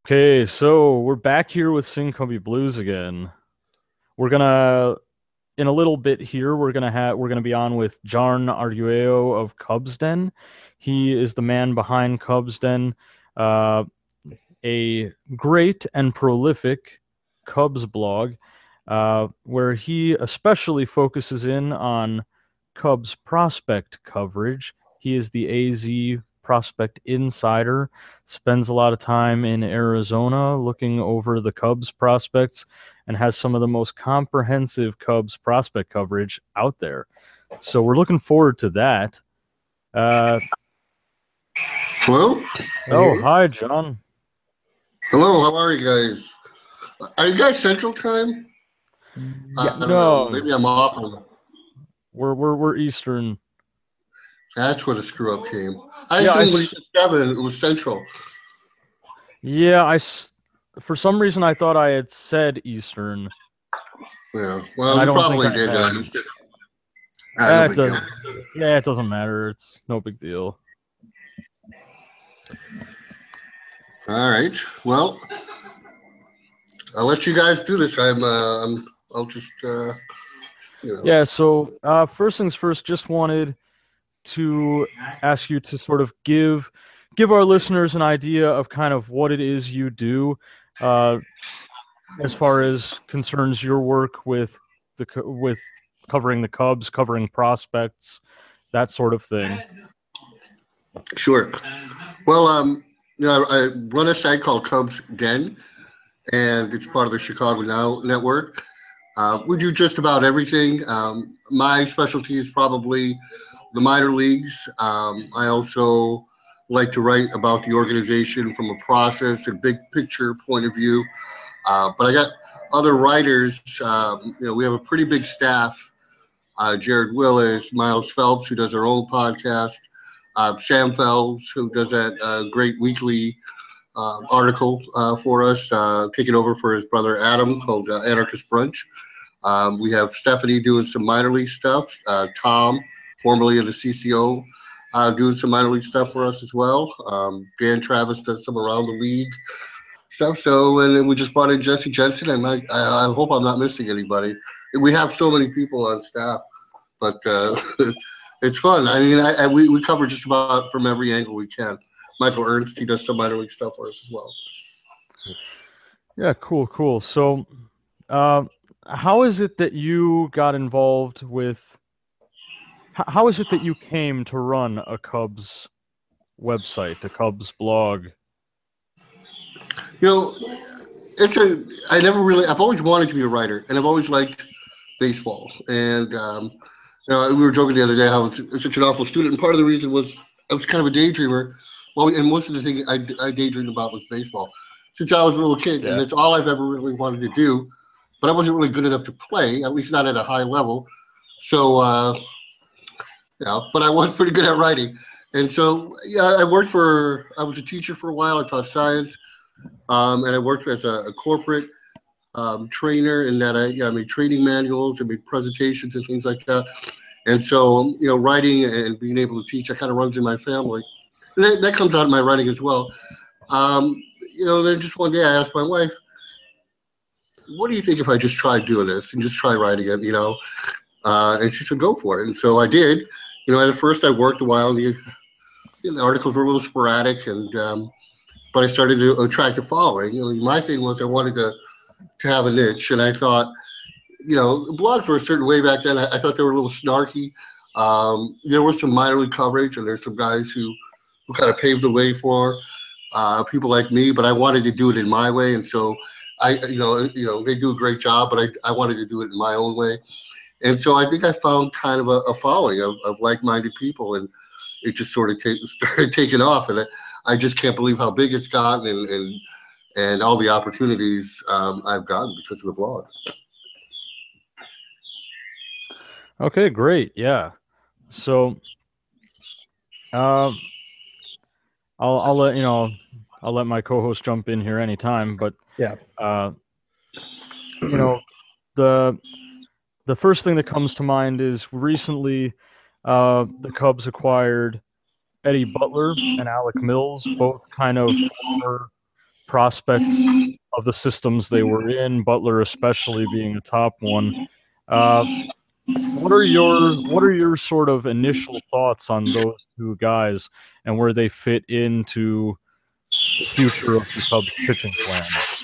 Okay, so we're back here with Sing Cubby Blues again. We're gonna in a little bit here. We're gonna be on with Jarn Arguello of Cubs Den. He is the man behind Cubs Den, uh, a great and prolific Cubs blog, where he especially focuses in on Cubs prospect coverage. He is the AZ prospect insider, spends a lot of time in Arizona looking over the Cubs prospects, and has some of the most comprehensive Cubs prospect coverage out there. So we're looking forward to that. Hello? Oh, hi, John. Hello, how are you guys? Are you guys Central Time? I don't know. No, Maybe I'm off on we're Eastern. that's where the screw up came. I Yeah, assumed when you said 7, it was Central. yeah, for some reason I thought I had said Eastern, Yeah. and Well, I you don't think probably I did. I had. just did. No Eh, it big does, deal. yeah, it doesn't matter. It's no big deal. All right. Well, I'll let you guys do this. I'll just, Yeah, so first things first, just wanted to ask you to sort of give our listeners an idea of kind of what it is you do, uh, as far as concerns your work with with covering the Cubs, covering prospects, that sort of thing. Sure. Well, I run a site called Cubs Den, and it's part of the Chicago Now network. We do just about everything. My specialty is probably the minor leagues. I also like to write about the organization from a process and big picture point of view. But I got other writers. We have a pretty big staff. Jared Willis, Miles Phelps, who does our own podcast, Sam Phelps, who does that great weekly article for us, taking over for his brother Adam called Anarchist Brunch. We have Stephanie doing some minor league stuff. Tom, formerly of the CCO, doing some minor league stuff for us as well. Dan Travis does some around the league stuff. So, and then we just brought in Jesse Jensen, and I hope I'm not missing anybody. We have so many people on staff, but it's fun. I mean, we cover just about from every angle we can. Michael Ernst, he does some minor league stuff for us as well. Yeah, cool. So, uh, how is it that you got involved with? How is it that you came to run a Cubs website, a Cubs blog? You know, I've always wanted to be a writer, and I've always liked baseball. And we were joking the other day how I was such an awful student, and part of the reason was I was kind of a daydreamer. Well, and most of the things I daydreamed about was baseball since I was a little kid, and Yeah. that's all I've ever really wanted to do. But I wasn't really good enough to play, at least not at a high level. So, but I was pretty good at writing. And so, yeah, I was a teacher for a while. I taught science, and I worked as a corporate trainer in that I made training manuals and made presentations and things like that. And so, writing and being able to teach, that kind of runs in my family. And that comes out in my writing as well. Um, then just one day I asked my wife, what do you think if I just tried doing this and just try writing it, and she said, go for it. And so I did. At first I worked a while. The articles were a little sporadic, but I started to attract a following. My thing was I wanted to have a niche, and I thought, blogs were a certain way back then. I thought they were a little snarky. There was some minor league coverage, and there's some guys who kind of paved the way for people like me, but I wanted to do it in my way, and so they do a great job, but I wanted to do it in my own way. And so I think I found kind of a following of like-minded people, and it just sort of started taking off. And I just can't believe how big it's gotten, and all the opportunities I've gotten because of the blog. Okay, great. Yeah. So, um, I'll let I'll let my co-host jump in here anytime, but Yeah. uh, you know, the the first thing that comes to mind is recently the Cubs acquired Eddie Butler and Alec Mills, both kind of prospects of the systems they were in, Butler especially being a top one. What are your sort of initial thoughts on those two guys and where they fit into the future of the Cubs pitching plan?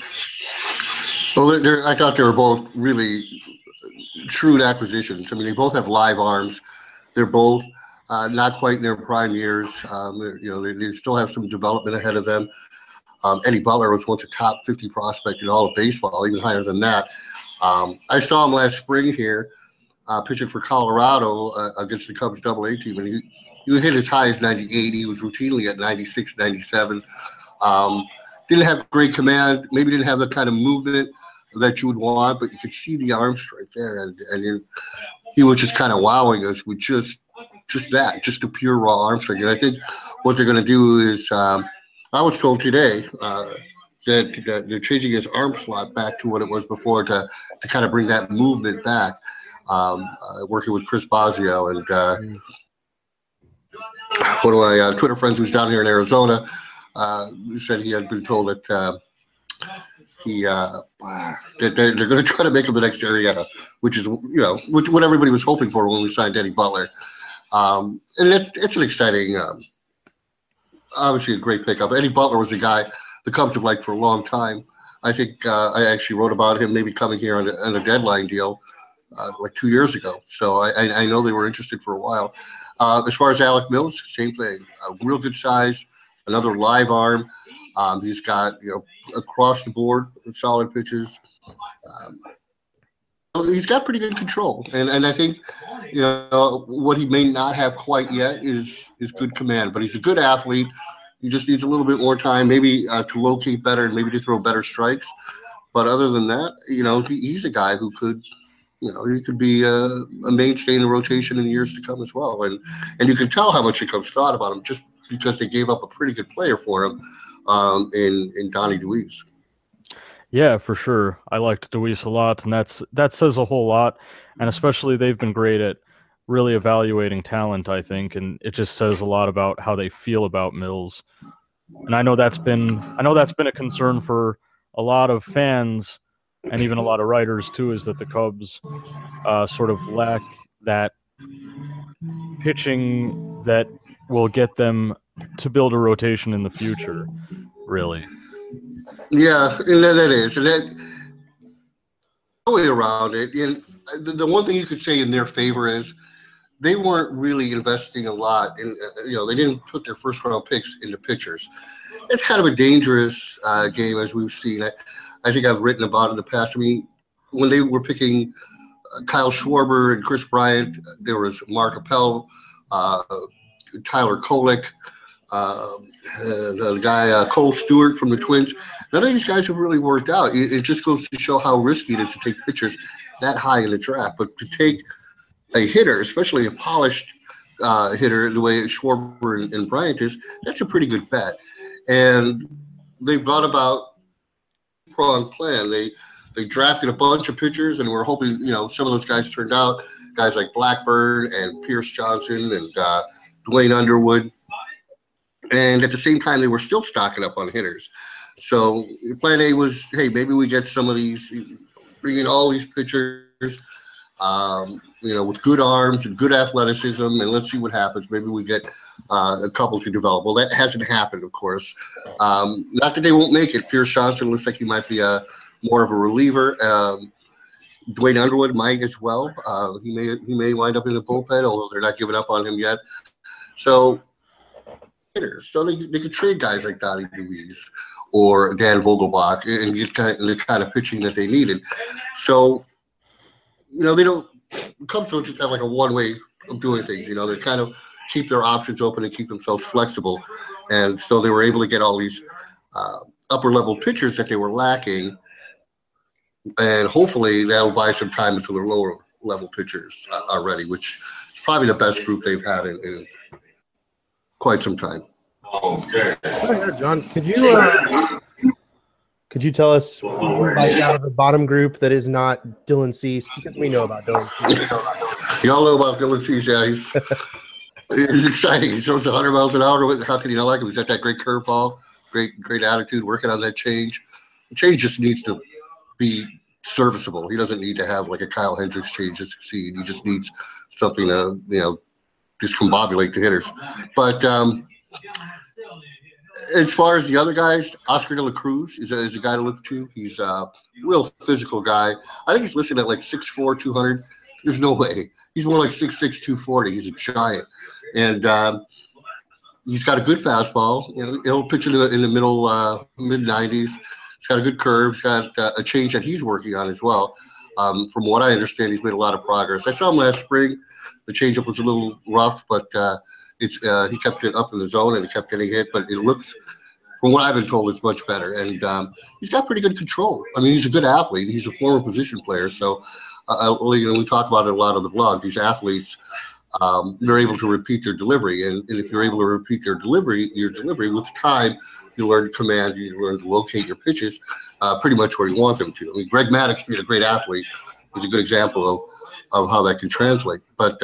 Well, I thought they were both really shrewd acquisitions. I mean, they both have live arms. They're both not quite in their prime years. They still have some development ahead of them. Eddie Butler was once a top 50 prospect in all of baseball, even higher than that. I saw him last spring here pitching for Colorado against the Cubs AA team, and he hit as high as 98. He was routinely at 96, 97. Didn't have great command, maybe didn't have the kind of movement that you would want, but you could see the arm strike there, and he was just kind of wowing us with just a pure raw arm strike. And I think what they're going to do is, I was told today that they're changing his arm slot back to what it was before to kind of bring that movement back. Working with Chris Bosio and one of my Twitter friends who's down here in Arizona said he had been told that that they're going to try to make him the next Arrieta, which is what everybody was hoping for when we signed Eddie Butler, and it's an exciting, obviously a great pickup. Eddie Butler was a guy the Cubs have liked for a long time. I think I actually wrote about him maybe coming here on a deadline deal like 2 years ago. So I know they were interested for a while. As far as Alec Mills, same thing. Real good size, another live arm. He's got across the board solid pitches. He's got pretty good control, and I think what he may not have quite yet is good command. But he's a good athlete. He just needs a little bit more time, maybe to locate better and maybe to throw better strikes. But other than that, he's a guy who could. He could be a mainstay in the rotation in years to come as well. And you can tell how much the Cubs thought about him just because they gave up a pretty good player for him in Donnie DeWeese. Yeah, for sure. I liked DeWeese a lot, and that says a whole lot. And especially they've been great at really evaluating talent, I think, and it just says a lot about how they feel about Mills. And I know that's been a concern for a lot of fans and even a lot of writers too, is that the Cubs sort of lack that pitching that will get them to build a rotation in the future, really. Yeah, and that is. And that way around it. And the one thing you could say in their favor is they weren't really investing a lot in, they didn't put their first round picks into pitchers. It's kind of a dangerous game, as we've seen. I think I've written about it in the past. I mean, when they were picking Kyle Schwarber and Chris Bryant, there was Mark Appel, Tyler Kolek, the guy Cole Stewart from the Twins. None of these guys have really worked out. It just goes to show how risky it is to take pitchers that high in the draft. But to take a hitter, especially a polished hitter, the way Schwarber and Bryant is, that's a pretty good bet. And they've gone about pronged plan. They drafted a bunch of pitchers, and we're hoping some of those guys turned out. Guys like Blackburn and Pierce Johnson and Dwayne Underwood. And at the same time, they were still stocking up on hitters. So plan A was, hey, maybe we get some of these, bring in all these pitchers, with good arms and good athleticism, and let's see what happens. Maybe we get a couple to develop. Well, that hasn't happened, of course. Not that they won't make it. Pierce Johnson looks like he might be more of a reliever. Dwayne Underwood might as well. He may wind up in the bullpen, although they're not giving up on him yet. So they could trade guys like Donnie DeWeese or Dan Vogelbach and get the kind of pitching that they needed. So, the Cubs don't just have like a one way of doing things. They kind of keep their options open and keep themselves flexible. And so they were able to get all these upper level pitchers that they were lacking. And hopefully that'll buy some time until their lower level pitchers are ready, which is probably the best group they've had in quite some time. Okay. Oh, yeah, John, could you tell us anybody out of the bottom group that is not Dylan Cease? Because we know about Dylan Cease. Y'all know about Dylan Cease, yeah. He's exciting. He throws 100 miles an hour. How can you not like him? He's got that great curveball, great attitude, working on that change. The change just needs to be serviceable. He doesn't need to have like a Kyle Hendricks change to succeed. He just needs something to, discombobulate the hitters. But as far as the other guys, Oscar De La Cruz is a guy to look to. He's a real physical guy. I think he's listed at like 6'4", 200. There's no way. He's more like 6'6", 240. He's a giant. And he's got a good fastball. He'll pitch in the middle, mid-90s. He's got a good curve. He's got a change that he's working on as well. From what I understand, he's made a lot of progress. I saw him last spring. The changeup was a little rough, but he kept it up in the zone and he kept getting hit. But it looks, from what I've been told, it's much better. And he's got pretty good control. I mean, he's a good athlete. He's a former position player. So, we talk about it a lot on the blog. These athletes, they're able to repeat their delivery. And if you're able to repeat your delivery with time, you learn command, you learn to locate your pitches pretty much where you want them to. I mean, Greg Maddux being a great athlete is a good example of how that can translate. But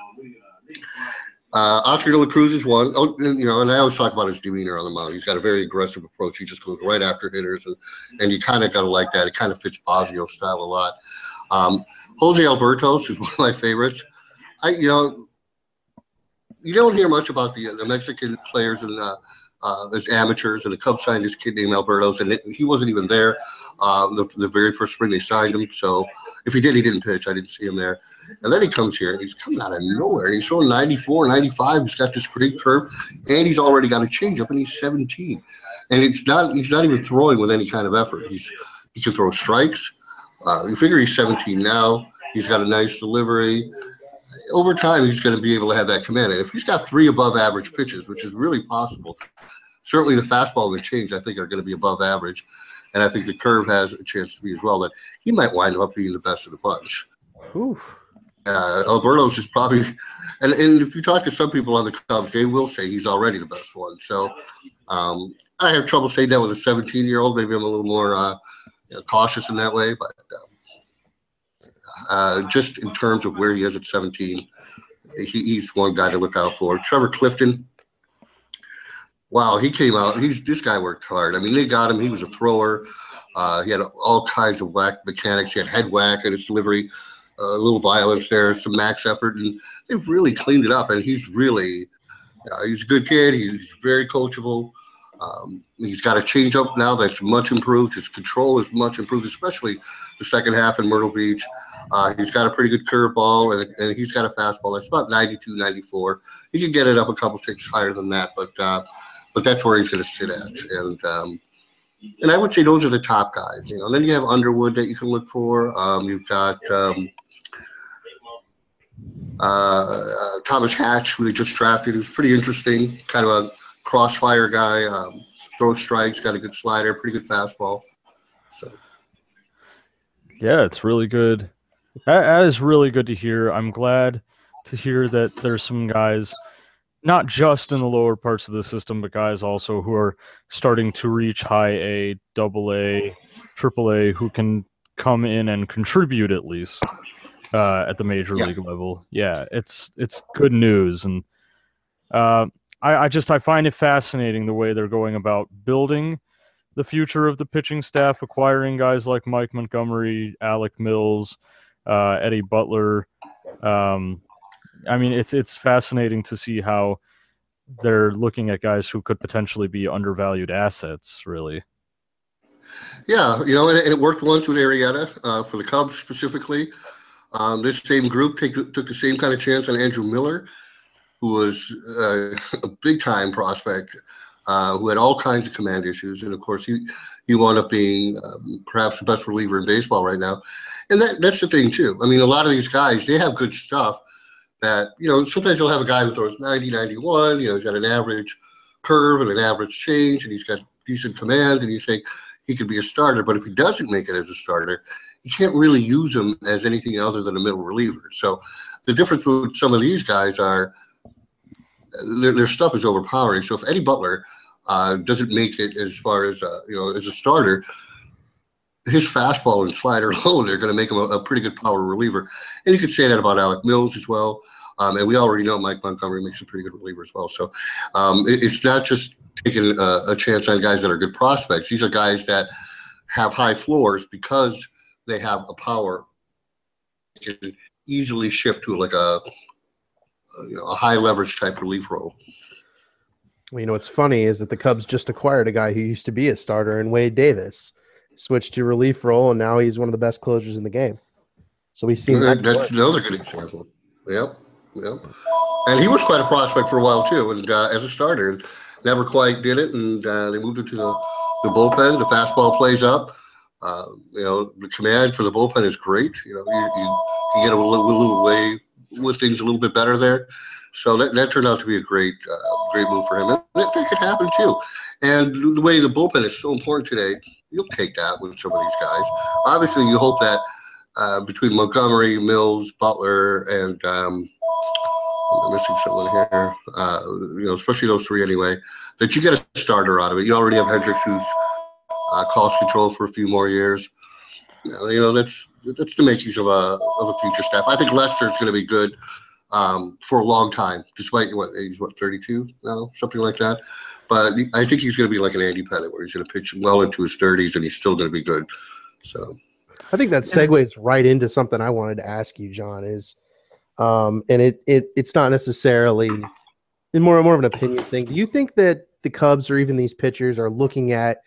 Oscar De La Cruz is one. Oh, and I always talk about his demeanor on the mound. He's got a very aggressive approach. He just goes right after hitters, and you kind of got to like that. It kind of fits Bosio's style a lot. Jose Albertos is one of my favorites. You don't hear much about the Mexican players and as amateurs, and the Cubs signed this kid named Albertos, and he wasn't even there the very first spring they signed him. So if he did, he didn't pitch. I didn't see him there. And then he comes here, and he's coming out of nowhere. And he's showing 94, 95. He's got this great curve, and he's already got a changeup, and he's 17. And he's not even throwing with any kind of effort. He can throw strikes. You figure he's 17 now. He's got a nice delivery. Over time, he's going to be able to have that command. And if he's got 3 above average pitches, which is really possible, certainly the fastball and the change, I think, are going to be above average. And I think the curve has a chance to be as well. That he might wind up being the best of the bunch. Alberto's is probably, and if you talk to some people on the Cubs, they will say he's already the best one. So I have trouble saying that with a 17-year-old. Maybe I'm a little more cautious in that way. But just in terms of where he is at 17, he's one guy to look out for. Trevor Clifton. Wow, he came out. This guy worked hard. I mean, they got him. He was a thrower. He had all kinds of whack mechanics. He had head whack in his delivery, a little violence there, some max effort, and they've really cleaned it up. And he's really, he's a good kid. He's very coachable. He's got a changeup now that's much improved. His control is much improved, especially the second half in Myrtle Beach. He's got a pretty good curveball, and he's got a fastball that's about 92, 94. He can get it up a couple ticks higher than that, but that's where he's going to sit at. And I would say those are the top guys. And then you have Underwood that you can look for. You've got Thomas Hatch, who they just drafted, who's pretty interesting, kind of a crossfire guy, throws strikes, got a good slider, pretty good fastball. So, yeah, it's really good. That is really good to hear. I'm glad to hear that there's some guys, not just in the lower parts of the system, but guys also who are starting to reach high A, double A, triple A, who can come in and contribute at least at the major league level. Yeah, it's good news. And I find it fascinating the way they're going about building the future of the pitching staff, acquiring guys like Mike Montgomery, Alec Mills, Eddie Butler. I mean, it's fascinating to see how they're looking at guys who could potentially be undervalued assets, really. Yeah, and it worked once with Arrieta for the Cubs specifically. This same group took the same kind of chance on Andrew Miller, who was a big-time prospect, who had all kinds of command issues. And, of course, he wound up being perhaps the best reliever in baseball right now. And that's the thing, too. I mean, a lot of these guys, they have good stuff that, sometimes you'll have a guy who throws 90, 91, he's got an average curve and an average change, and he's got decent command, and you think he could be a starter. But if he doesn't make it as a starter, you can't really use him as anything other than a middle reliever. So the difference with some of these guys are their stuff is overpowering. So if Eddie Butler doesn't make it as far as as a starter, his fastball and slider alone, they're going to make him a pretty good power reliever. And you could say that about Alec Mills as well. And we already know Mike Montgomery makes a pretty good reliever as well. So it's not just taking a chance on guys that are good prospects. These are guys that have high floors because they have a power that can easily shift to like a high leverage type relief role. Well, what's funny is that the Cubs just acquired a guy who used to be a starter in Wade Davis, switched to relief role, and now he's one of the best closers in the game. So we've seen that. That's another good example. Yep. And he was quite a prospect for a while too, and as a starter, never quite did it. And they moved him to the bullpen. The fastball plays up. The command for the bullpen is great. You get a little way with things a little bit better there. So that turned out to be a great move for him. And that could happen too. And the way the bullpen is so important today, you'll take that with some of these guys. Obviously, you hope that between Montgomery, Mills, Butler, and I'm missing someone here, especially those three anyway, that you get a starter out of it. You already have Hendricks, who's cost control for a few more years. That's the makings of a future staff. I think Lester's going to be good for a long time, despite he's 32 now, something like that. But I think he's going to be like an Andy Pettitte, where he's going to pitch well into his 30s and he's still going to be good. So I think that segues right into something I wanted to ask you, John, is and it's not necessarily more of an opinion thing. Do you think that the Cubs or even these pitchers are looking at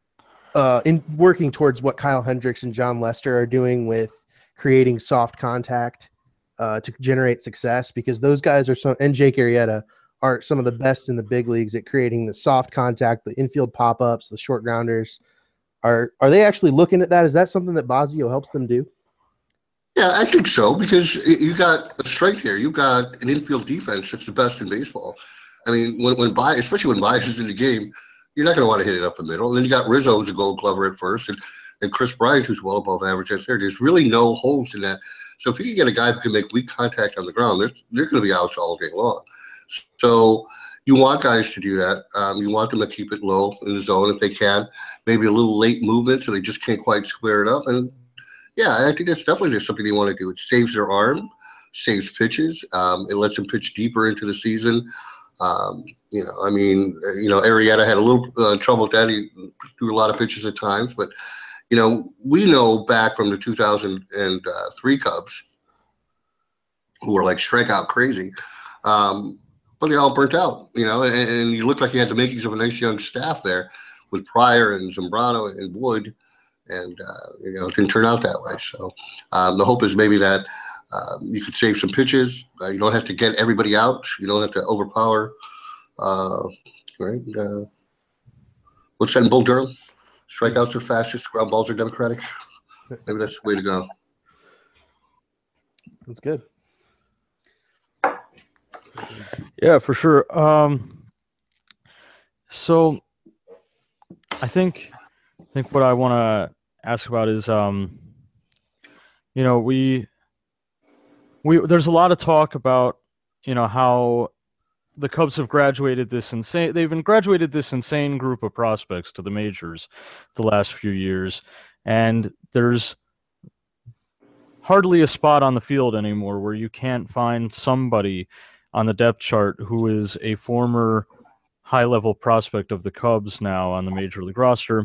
in working towards what Kyle Hendricks and John Lester are doing with creating soft contact to generate success? Because those guys and Jake Arrieta are some of the best in the big leagues at creating the soft contact, the infield pop-ups, the short grounders. Are they actually looking at that? Is that something that Bosio helps them do? Yeah, I think so, because you got a strength here. You got an infield defense that's the best in baseball. I mean, especially when Bias is in the game, you're not going to want to hit it up the middle. And then you got Rizzo, who's a Gold Glover at first, and Chris Bryant, who's well above average at third. There's really no holes in that. So if you can get a guy who can make weak contact on the ground, they're going to be outs all day long. So you want guys to do that. You want them to keep it low in the zone if they can. Maybe a little late movement so they just can't quite square it up. And yeah, I think that's definitely something they want to do. It saves their arm, saves pitches. It lets them pitch deeper into the season. Arrieta had a little trouble with that. He threw a lot of pitches at times, but we know back from the 2003 Cubs, who were like strikeout crazy, but they all burnt out, and you look like you had the makings of a nice young staff there with Pryor and Zambrano and Wood, and it didn't turn out that way. So the hope is maybe that you could save some pitches. You don't have to get everybody out. You don't have to overpower. Right? What's that in Bull Durham? Strikeouts are fastest, ground balls are democratic. Maybe that's the way to go. That's good. Yeah, for sure. So I think what I want to ask about is, there's a lot of talk about, how the Cubs have graduated this insane group of prospects to the majors the last few years, and there's hardly a spot on the field anymore where you can't find somebody on the depth chart who is a former high-level prospect of the Cubs now on the major league roster.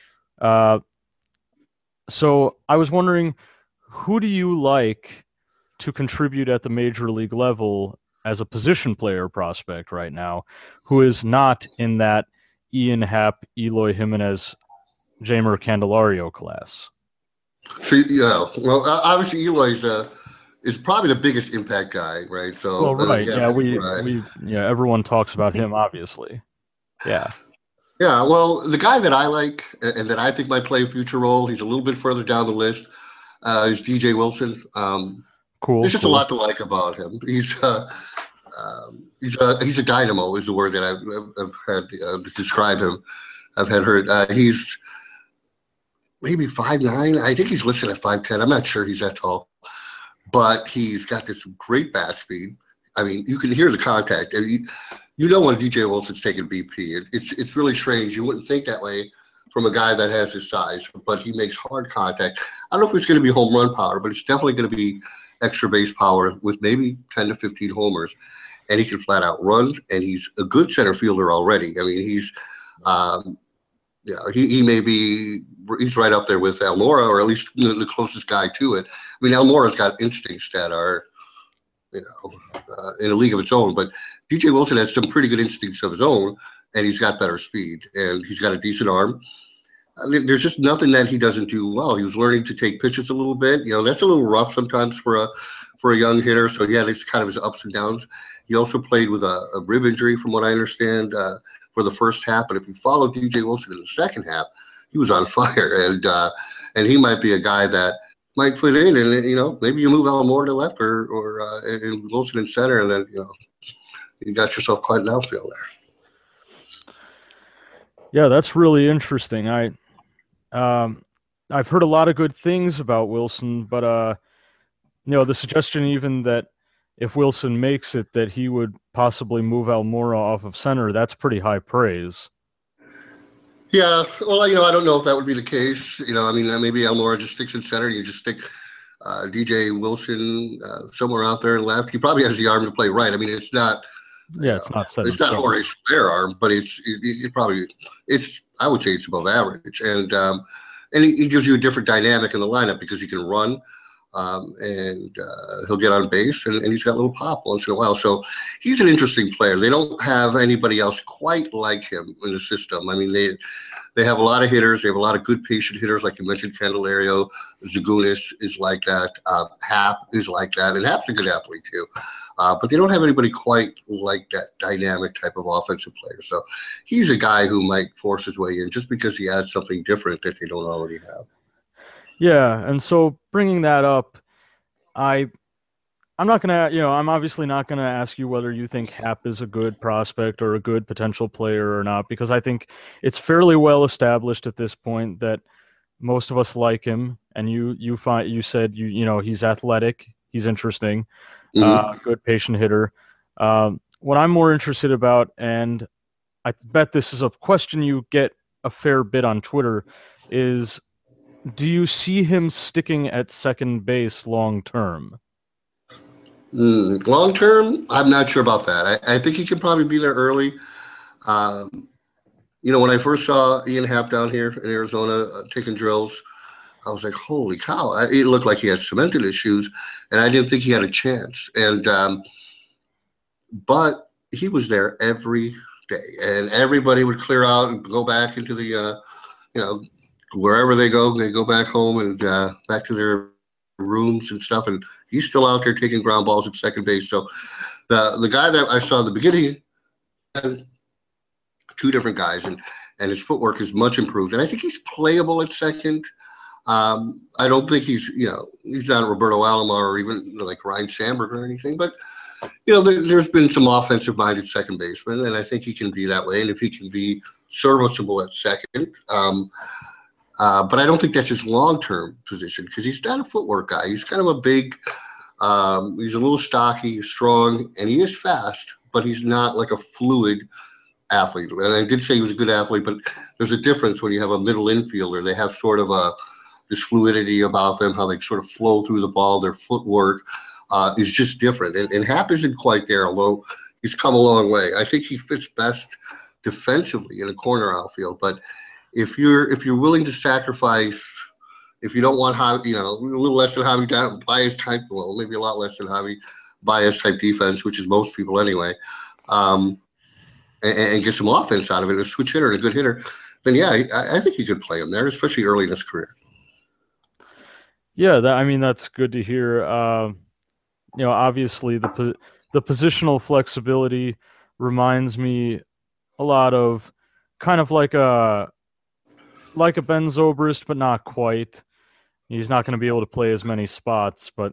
So I was wondering, who do you like to contribute at the major league level as a position player prospect right now, who is not in that Ian Happ, Eloy Jimenez, Jeimer Candelario class? So, well, obviously Eloy is probably the biggest impact guy, right? So, right. Everyone talks about him, obviously. Yeah. Yeah, well, the guy that I like and that I think might play a future role, he's a little bit further down the list, is DJ Wilson. Cool. There's just a lot to like about him. He's a dynamo is the word that I've had to describe him. I've had heard. He's maybe 5'9". I think he's listed at 5'10". I'm not sure he's that tall, but he's got this great bat speed. I mean, you can hear the contact. When DJ Wilson's taking BP. It's really strange. You wouldn't think that way from a guy that has his size, but he makes hard contact. I don't know if it's going to be home run power, but it's definitely going to be extra base power with maybe 10 to 15 homers, and he can flat out run, and he's a good center fielder already. I mean, he may be, he's right up there with Almora, or at least the closest guy to it. I mean, Almora's got instincts that are, in a league of its own, but DJ Wilson has some pretty good instincts of his own, and he's got better speed, and he's got a decent arm. I mean, there's just nothing that he doesn't do well. He was learning to take pitches a little bit. That's a little rough sometimes for a young hitter. So he had kind of his ups and downs. He also played with a rib injury, from what I understand, for the first half. But if you follow DJ Wilson in the second half, he was on fire, and he might be a guy that might fit in. And maybe you move Almora to left, or and Wilson in center, and then you got yourself quite an outfield there. Yeah, that's really interesting. I've heard a lot of good things about Wilson, but the suggestion even that if Wilson makes it, that he would possibly move Almora off of center, that's pretty high praise. Yeah, well, I don't know if that would be the case. I mean, maybe Almora just sticks in center. You just stick DJ Wilson somewhere out there and left. He probably has the arm to play right. I mean, it's not. Yeah, it's not set. It's not Jorge Soler arm, but it probably, I would say it's above average, and he gives you a different dynamic in the lineup because he can run, and he'll get on base, and he's got a little pop once in a while. So he's an interesting player. They don't have anybody else quite like him in the system. I mean, they have a lot of hitters. They have a lot of good patient hitters, like you mentioned. Candelario, Zagunis is like that. Happ is like that, and Happ's a good athlete too. But they don't have anybody quite like that dynamic type of offensive player. So he's a guy who might force his way in just because he adds something different that they don't already have. Yeah, and so bringing that up, I'm not gonna, I'm obviously not gonna ask you whether you think Happ is a good prospect or a good potential player or not, because I think it's fairly well established at this point that most of us like him, and you said he's athletic, he's interesting. Good patient hitter. What I'm more interested about, and I bet this is a question you get a fair bit on Twitter, is do you see him sticking at second base long term? Long term, I'm not sure about that. I think he can probably be there early. When I first saw Ian Happ down here in Arizona taking drills, I was like, holy cow. It looked like he had cement in his shoes, and I didn't think he had a chance. But he was there every day, and everybody would clear out and go back into the, wherever they go back home and back to their rooms and stuff, and he's still out there taking ground balls at second base. So the guy that I saw in the beginning, two different guys, and his footwork is much improved, and I think he's playable at second. I don't think he's not Roberto Alomar or even like Ryan Sandberg or anything, but there's been some offensive-minded second baseman, and I think he can be that way. And if he can be serviceable at second, but I don't think that's his long-term position because he's not a footwork guy. He's kind of a big, he's a little stocky, strong, and he is fast, but he's not like a fluid athlete. And I did say he was a good athlete, but there's a difference when you have a middle infielder. They have sort of this fluidity about them, how they sort of flow through the ball. Their footwork is just different. And Happ isn't quite there, although he's come a long way. I think he fits best defensively in a corner outfield. But if you're willing to sacrifice, if you don't want a little less than Javi Baez type, well, maybe a lot less than Javi Baez type defense, which is most people anyway, and get some offense out of it, a switch hitter and a good hitter, then yeah, I think you could play him there, especially early in his career. Yeah, that's good to hear. Obviously the positional flexibility reminds me a lot of kind of like a Ben Zobrist, but not quite. He's not going to be able to play as many spots, but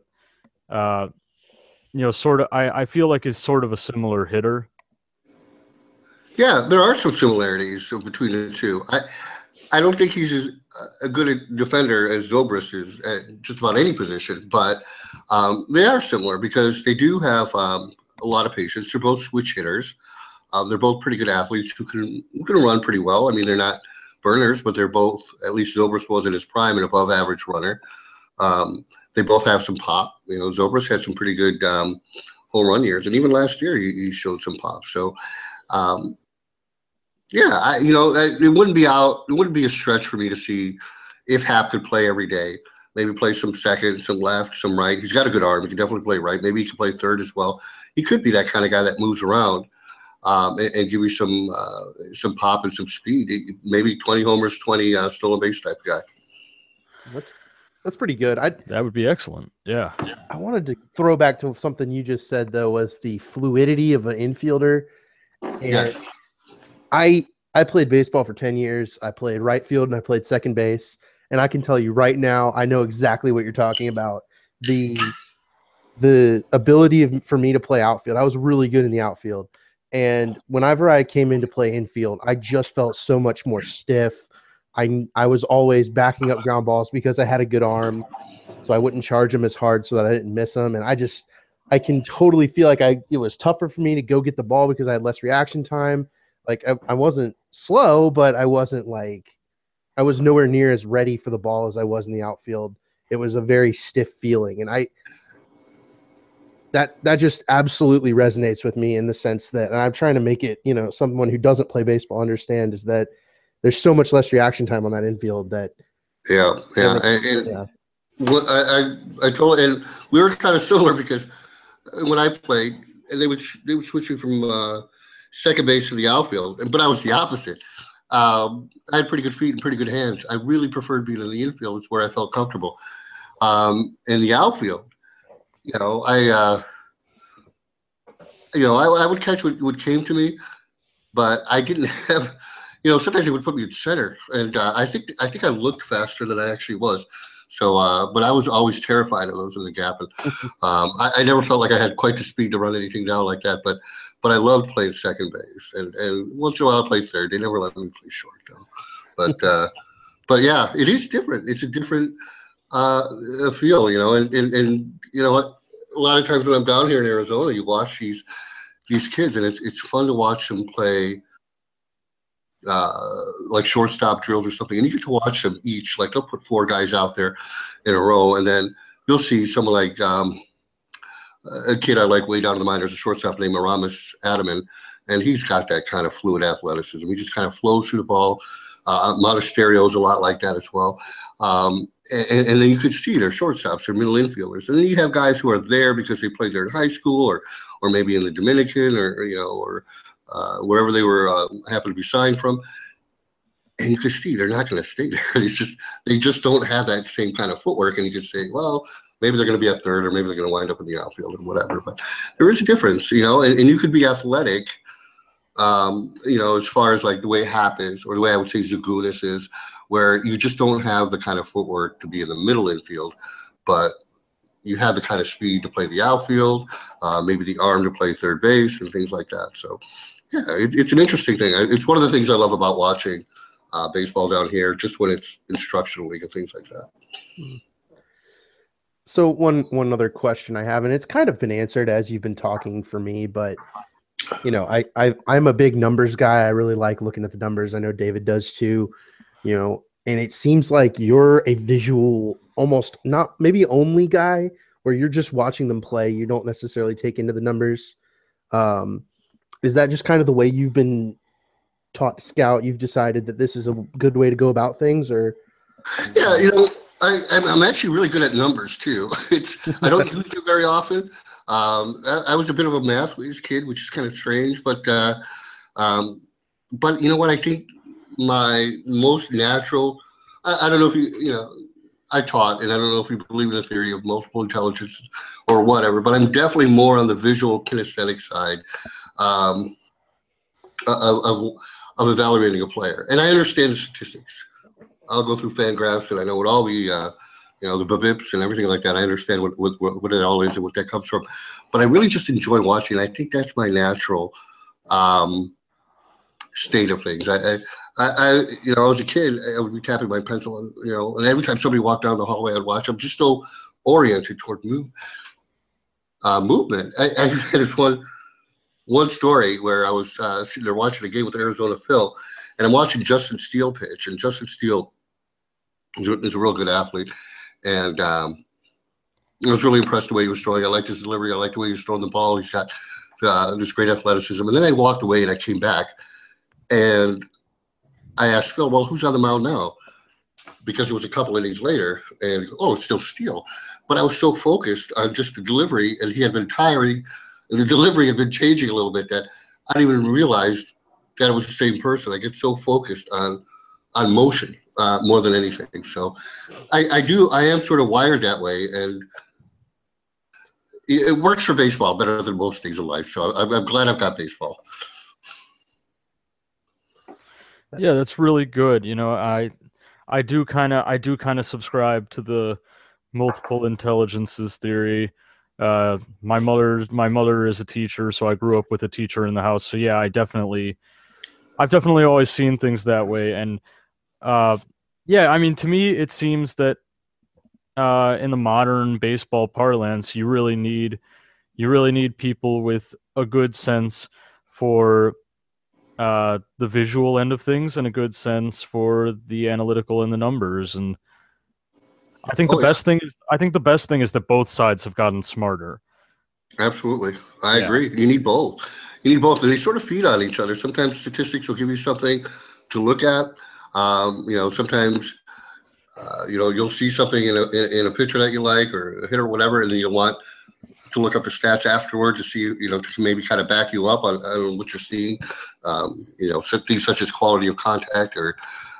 sort of. I feel like he's sort of a similar hitter. Yeah, there are some similarities between the two. I don't think he's as a good a defender as Zobrist is at just about any position, but they are similar because they do have a lot of patience. They're both switch hitters. They're both pretty good athletes who can run pretty well. I mean, they're not burners, but they're both, at least Zobrist was in his prime, an above average runner. they both have some pop. Zobrist had some pretty good home run years, and even last year he showed some pop. So, yeah, it wouldn't be out. It wouldn't be a stretch for me to see if Hap could play every day. Maybe play some second, some left, some right. He's got a good arm. He can definitely play right. Maybe he can play third as well. He could be that kind of guy that moves around and give you some pop and some speed. Maybe 20 homers, 20 stolen base type guy. That's pretty good. That would be excellent. Yeah. I wanted to throw back to something you just said, though, was the fluidity of an infielder. And Yes. I played baseball for 10 years. I played right field and I played second base. And I can tell you right now, I know exactly what you're talking about. The ability for me to play outfield. I was really good in the outfield. And whenever I came in to play infield, I just felt so much more stiff. I was always backing up ground balls because I had a good arm, so I wouldn't charge them as hard so that I didn't miss them. And I can totally feel like it was tougher for me to go get the ball because I had less reaction time. Like I wasn't slow, but I wasn't I was nowhere near as ready for the ball as I was in the outfield. It was a very stiff feeling. And that just absolutely resonates with me in the sense that, and I'm trying to make it, someone who doesn't play baseball understand, is that there's so much less reaction time on that infield that. Yeah. What I told, and we were kind of similar because when I played, and they would switch me from second base to the outfield, but I was the opposite. I had pretty good feet and pretty good hands. I really preferred being in the infield. It's where I felt comfortable. In the outfield, I would catch what came to me, but I didn't have, sometimes they would put me in center, and I think I looked faster than I actually was. So, but I was always terrified of those in the gap, and I never felt like I had quite the speed to run anything down like that. But I loved playing second base, and once in a while I played third. They never let me play short though. But yeah, it is different. It's a different feel, and you know what? A lot of times when I'm down here in Arizona, you watch these kids, and it's fun to watch them play like shortstop drills or something, and you get to watch them each. Like they'll put 4 guys out there in a row, and then you'll see someone like a kid I like way down in the minors, a shortstop named Aramis Adaman, and he's got that kind of fluid athleticism. He just kind of flows through the ball. Monasterio is a lot like that as well. And then you could see their shortstops, their middle infielders. And then you have guys who are there because they played there in high school or maybe in the Dominican or wherever they were happened to be signed from. And you can see they're not going to stay there. They just don't have that same kind of footwork. And you can say, well, maybe they're going to be a third, or maybe they're going to wind up in the outfield or whatever. But there is a difference, and you could be athletic, as far as like the way Hap is, or the way I would say Zagunis is, where you just don't have the kind of footwork to be in the middle infield, but you have the kind of speed to play the outfield, maybe the arm to play third base and things like that. So, yeah, it's an interesting thing. It's one of the things I love about watching baseball down here, just when it's instructional league and things like that. So one other question I have, and it's kind of been answered as you've been talking for me, but I'm a big numbers guy. I really like looking at the numbers. I know David does too, and it seems like you're a visual, almost not maybe only guy, where you're just watching them play. You don't necessarily take into the numbers. Is that just kind of the way you've been taught to scout? You've decided that this is a good way to go about things, or? Yeah, I'm actually really good at numbers too. I don't use it very often. I was a bit of a math kid, which is kind of strange, but you know what? I think my most natural. I don't know if I taught, and I don't know if you believe in the theory of multiple intelligence or whatever, but I'm definitely more on the visual kinesthetic side of evaluating a player, and I understand the statistics. I'll go through Fangraphs, and I know what all the the BABIPs and everything like that. I understand what it all is and what that comes from, but I really just enjoy watching. I think that's my natural state of things. I as a kid, I would be tapping my pencil, and every time somebody walked down the hallway, I'd watch. I'm just so oriented toward movement. I had this one story where I was sitting there watching a game with Arizona Phil, and I'm watching Justin Steele pitch, and Justin Steele is a real good athlete, and I was really impressed the way he was throwing. I liked his delivery. I liked the way he was throwing the ball. He's got this great athleticism. And then I walked away and I came back and I asked Phil, well, who's on the mound now? Because it was a couple innings later, and it's still Steele. But I was so focused on just the delivery, and he had been tiring, and the delivery had been changing a little bit that I didn't even realize that it was the same person. I get so focused on motion more than anything. So I am sort of wired that way, and it works for baseball better than most things in life. So I'm glad I've got baseball. Yeah, that's really good. I do kind of subscribe to the multiple intelligences theory. My mother is a teacher, so I grew up with a teacher in the house. So yeah, I've definitely always seen things that way. And yeah, I mean, to me, it seems that in the modern baseball parlance, you really need people with a good sense for the visual end of things and a good sense for the analytical and the numbers. And I think the best thing is that both sides have gotten smarter. Absolutely. I agree. You need both. And they sort of feed on each other. Sometimes statistics will give you something to look at. Sometimes you'll see something in a pitcher that you like or a hitter or whatever, and then you'll want to look up the stats afterward to see, to maybe kind of back you up on what you're seeing. Things such as quality of contact or,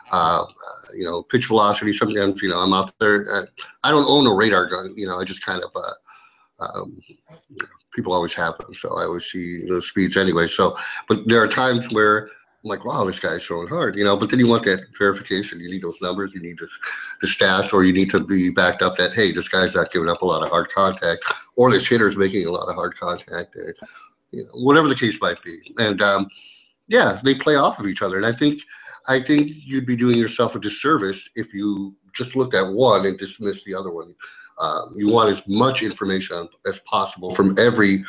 pitch velocity. Sometimes, I'm out there. I don't own a radar gun. I just kind of, people always have them. So I always see those speeds anyway. So, but there are times where I'm like, wow, this guy's throwing hard, but then you want that verification. You need those numbers, you need the stats, or you need to be backed up that, hey, this guy's not giving up a lot of hard contact, or this hitter's making a lot of hard contact, or, whatever the case might be. And they play off of each other. And I think you'd be doing yourself a disservice if you just looked at one and dismissed the other one. You want as much information as possible from every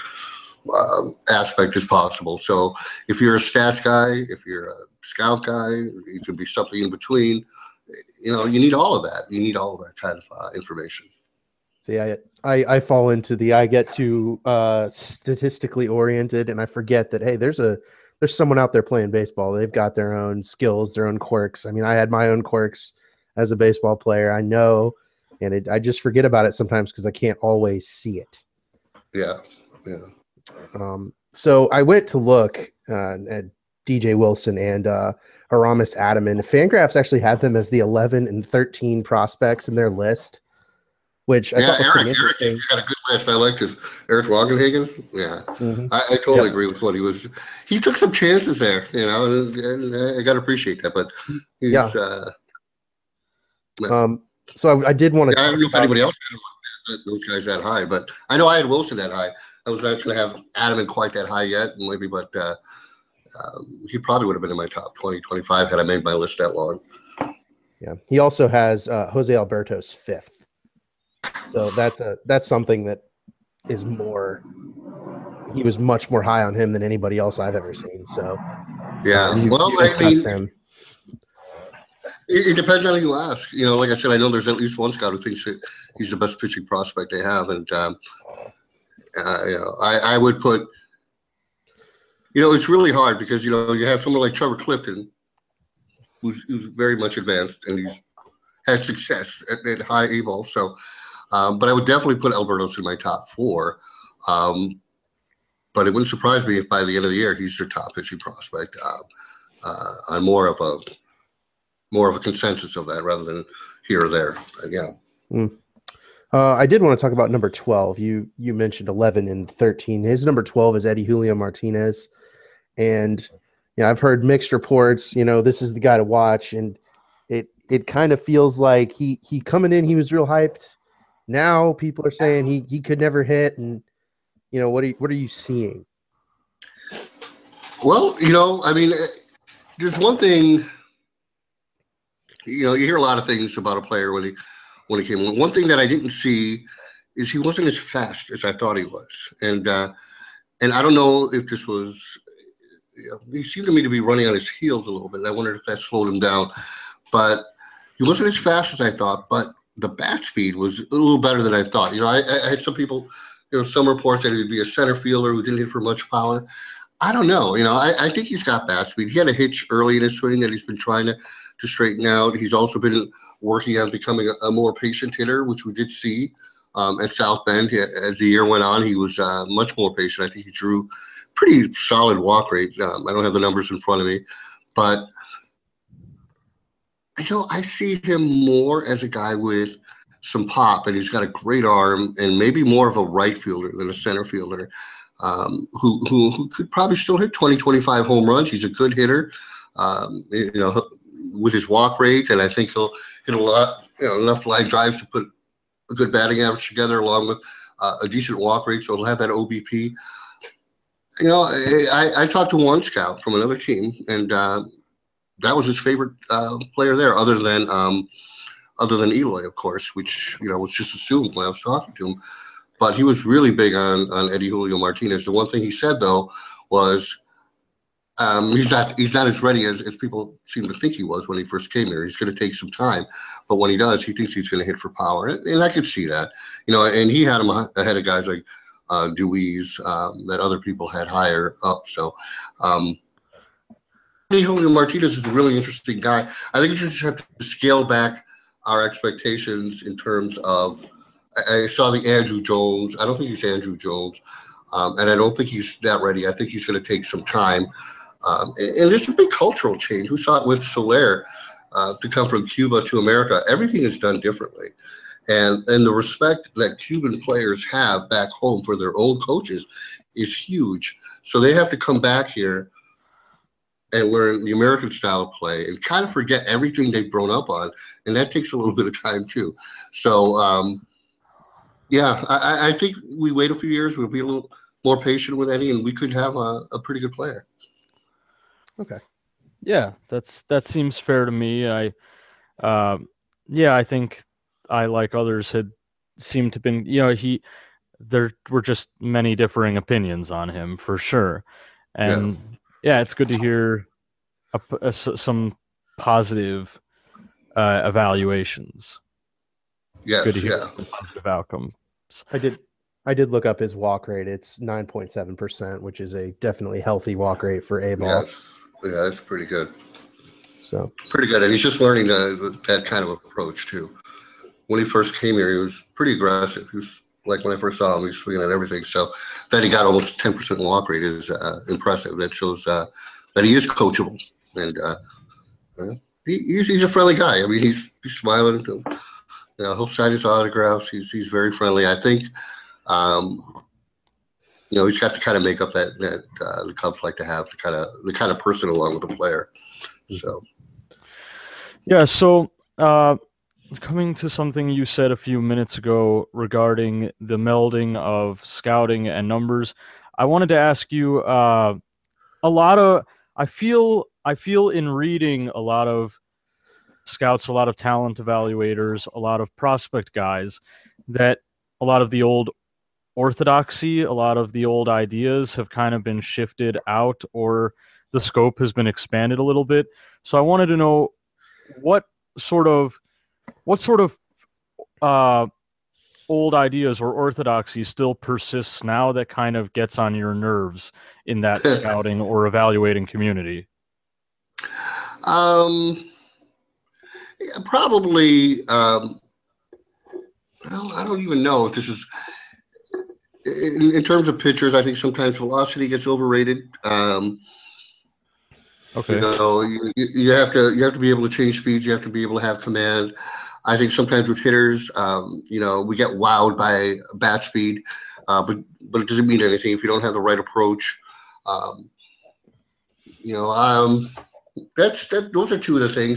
aspect as possible. So if you're a stats guy, if you're a scout guy, you could be something in between. You need all of that. You need all of that kind of information. See, I fall into I get too statistically oriented, and I forget that, hey, there's someone out there playing baseball. They've got their own skills, their own quirks. I mean, I had my own quirks as a baseball player. I know, and I just forget about it sometimes because I can't always see it. Yeah. So I went to look at DJ Wilson and Aramis Adaman. Fangraphs actually had them as the 11 and 13 prospects in their list, which I thought was pretty interesting. Eric got a good list. I liked his Eric Longenhagen. Yeah, mm-hmm. I totally agree with what he was. He took some chances there, and I got to appreciate that. But he's, so I did want to. I don't know if anybody else had those guys that high, but I know I had Wilson that high. I was not going to have Adaman quite that high yet, maybe, but he probably would have been in my top 20, 25 had I made my list that long. Yeah, he also has Jose Alberto's 5th. So that's something that is more. He was much more high on him than anybody else I've ever seen. So yeah, him. It depends on who you ask. Like I said, I know there's at least one scout who thinks that he's the best pitching prospect they have, and I would put. It's really hard because you have someone like Trevor Clifton, who's very much advanced and he's had success at high A ball. So, but I would definitely put Alberto's in my top 4. But it wouldn't surprise me if by the end of the year he's their top pitching prospect. I'm more of a consensus of that rather than here or there. Yeah. I did want to talk about number 12. You mentioned 11 and 13. His number 12 is Eddie Julio Martinez. And I've heard mixed reports, this is the guy to watch. And it kind of feels like he coming in, he was real hyped. Now people are saying he could never hit. And, what are you seeing? Well, there's one thing, you hear a lot of things about a player when he came in. One thing that I didn't see is he wasn't as fast as I thought he was. And I don't know if this was, he seemed to me to be running on his heels a little bit. I wondered if that slowed him down. But he wasn't as fast as I thought. But the bat speed was a little better than I thought. I had some people, some reports that he'd be a center fielder who didn't hit for much power. I don't know. I think he's got bat speed. He had a hitch early in his swing that he's been trying to straighten out. He's also been working on becoming a more patient hitter, which we did see at South Bend. As the year went on, he was much more patient. I think he drew pretty solid walk rate. I don't have the numbers in front of me, but I see him more as a guy with some pop, and he's got a great arm, and maybe more of a right fielder than a center fielder, who could probably still hit 20, 25 home runs. He's a good hitter, with his walk rate, and I think he'll hit a lot, enough line drives to put a good batting average together, along with a decent walk rate, so he'll have that OBP. I talked to one scout from another team, and that was his favorite player there, other than Eloy, of course, which was just assumed when I was talking to him. But he was really big on Eddie Julio Martinez. The one thing he said though was he's not as ready as people seem to think he was when he first came here. He's going to take some time, but when he does, he thinks he's going to hit for power, and I could see that. And he had him ahead of guys like Deweese that other people had higher up. So. Julio Martinez is a really interesting guy. I think we just have to scale back our expectations in terms of. I saw the Andrew Jones. I don't think he's Andrew Jones, and I don't think he's that ready. I think he's going to take some time. And there's a big cultural change. We saw it with Soler to come from Cuba to America. Everything is done differently, and the respect that Cuban players have back home for their old coaches is huge. So they have to come back here and learn the American style of play and kind of forget everything they've grown up on. And that takes a little bit of time too. So, I think we wait a few years, we'll be a little more patient with Eddie, and we could have a pretty good player. Okay. Yeah, that seems fair to me. I think I, like others, had seemed to been, there were just many differing opinions on him for sure. And yeah, it's good to hear some positive evaluations. Yes, good to hear positive outcomes. I did look up his walk rate. It's 9.7%, which is a definitely healthy walk rate for A-ball. Yes, yeah, that's pretty good. So pretty good, and he's just learning that kind of approach too. When he first came here, he was pretty aggressive. He was like when I first saw him, he was swinging at everything. So that he got almost 10% walk rate is impressive. That shows that he is coachable, and he's a friendly guy. I mean, he's smiling to him. He'll sign his autographs. He's very friendly. I think, he's got to kind of make up that the Cubs like to have, the kind of person along with the player. So, yeah. So, coming to something you said a few minutes ago regarding the melding of scouting and numbers, I wanted to ask you I feel in reading a lot of scouts, a lot of talent evaluators, a lot of prospect guys, that a lot of the old orthodoxy, a lot of the old ideas have kind of been shifted out, or the scope has been expanded a little bit. So I wanted to know what sort of old ideas or orthodoxy still persists now that kind of gets on your nerves in that scouting or evaluating community? Probably. Well, I don't even know if this is in terms of pitchers. I think sometimes velocity gets overrated. Okay. You have to be able to change speeds. You have to be able to have command. I think sometimes with hitters, we get wowed by bat speed, but it doesn't mean anything if you don't have the right approach. Those are two of the things.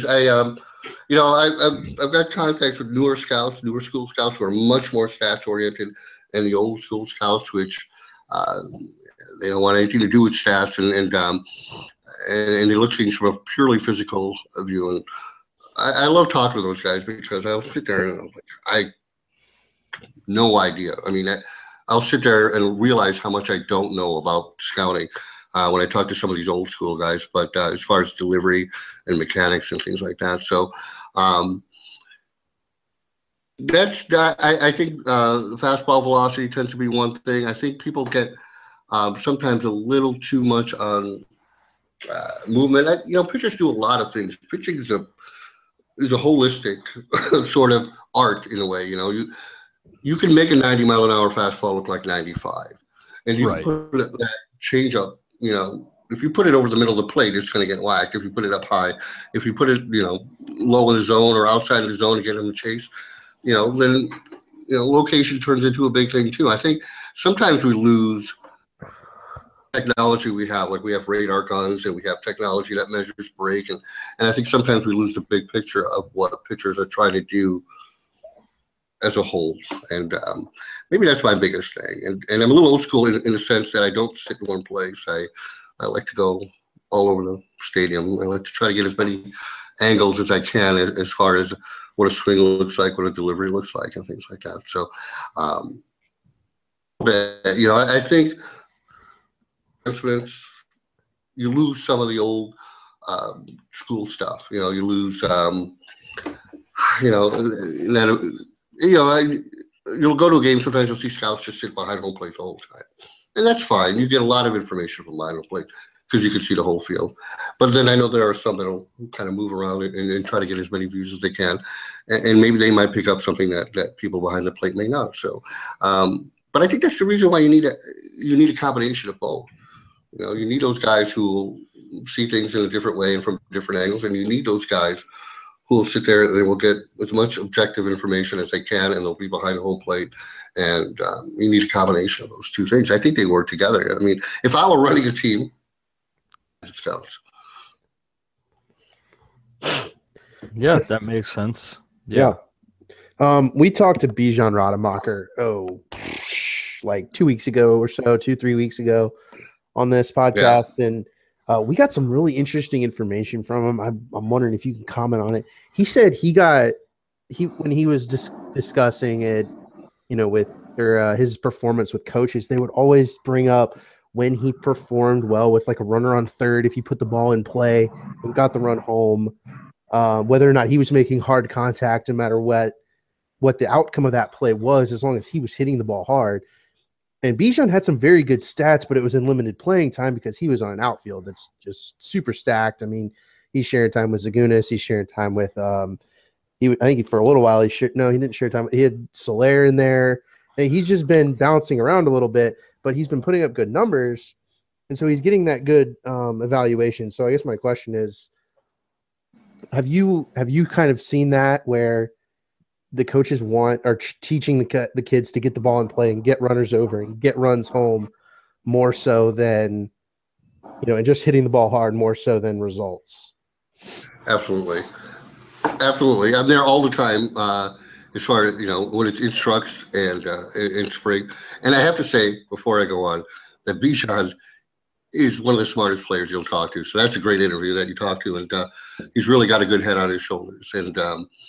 I've got contacts with newer school scouts who are much more stats oriented, and the old school scouts, which they don't want anything to do with stats, and they look at things from a purely physical view. And I love talking to those guys because I'll sit there and I'm like, I have no idea. I mean, I'll sit there and realize how much I don't know about scouting when I talk to some of these old school guys, but as far as delivery and mechanics and things like that. So I think fastball velocity tends to be one thing. I think people get sometimes a little too much on movement. Pitchers do a lot of things. Pitching is a holistic sort of art in a way. You can make a 90-mile-an-hour fastball look like 95, and you can put that change up. If you put it over the middle of the plate, it's going to get whacked. If you put it up high, if you put it low in the zone or outside of the zone to get him to chase, then location turns into a big thing too. I think sometimes we lose technology we have, like we have radar guns and we have technology that measures break, and I think sometimes we lose the big picture of what pitchers are trying to do as a whole, and maybe that's my biggest thing. And I'm a little old school in the sense that I don't sit in one place. I like to go all over the stadium. I like to try to get as many angles as I can as far as what a swing looks like, what a delivery looks like, and things like that. So, I think you lose some of the old school stuff. You lose, you'll go to a game. Sometimes you'll see scouts just sit behind home plate the whole time, and that's fine. You get a lot of information from behind home plate because you can see the whole field. But then I know there are some that'll kind of move around and try to get as many views as they can, and maybe they might pick up something that people behind the plate may not. So, but I think that's the reason why you need a combination of both. You need those guys who see things in a different way and from different angles, and you need those guys who will sit there and they will get as much objective information as they can, and they'll be behind the home plate. And you need a combination of those two things. I think they work together. I mean, if I were running a team, scouts. Yeah, that makes sense. Yeah. We talked to Bijan Rademacher, like 2 weeks ago or so, 2-3 weeks ago on this podcast. And we got some really interesting information from him. I'm wondering if you can comment on it. He said when he was discussing it, with his performance with coaches, they would always bring up when he performed well with like a runner on third, if he put the ball in play and got the run home, whether or not he was making hard contact, no matter what the outcome of that play was, as long as he was hitting the ball hard. And Bijan had some very good stats, but it was in limited playing time because he was on an outfield that's just super stacked. I mean, he shared time with Zagunis. He shared time with I think for a little while he didn't share time. He had Soler in there. And he's just been bouncing around a little bit, but he's been putting up good numbers, and so he's getting that good evaluation. So I guess my question is, have you kind of seen that where the coaches are teaching the kids to get the ball in play and get runners over and get runs home more so than, and just hitting the ball hard more so than results? Absolutely. I'm there all the time as far as, when it instructs and in spring. And I have to say, before I go on, that Bijan is one of the smartest players you'll talk to. So that's a great interview that you talked to. And he's really got a good head on his shoulders. And